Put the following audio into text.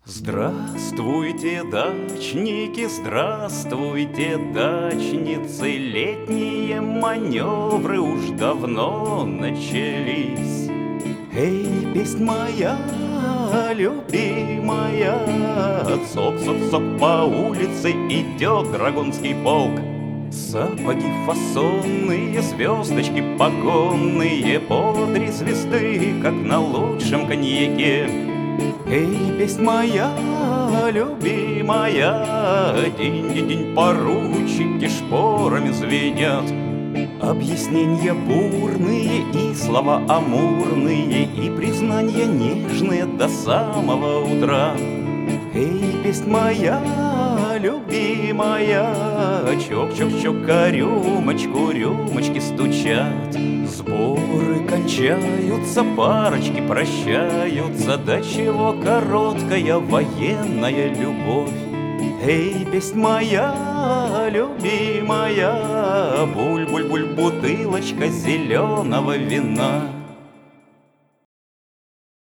Здравствуйте, дачники, здравствуйте, дачницы. Летние маневры уж давно начались. Эй, песнь моя любимая, цок-цок-цок по улице идет драгунский полк. Сапоги фасонные, звездочки погонные, по 3 звезды, как на лучшем коньяке. Эй, песнь моя любимая, динь-динь-динь, поручики шпорами звенят. Объяснения бурные и слова амурные, и признания нежные до самого утра. Эй, песнь моя любимая, чок-чок-чок, а рюмочки стучат. Сборы кончаются, парочки прощаются, до чего короткая военная любовь. Эй, песнь моя любимая, буль-буль-буль, бутылочка зеленого вина.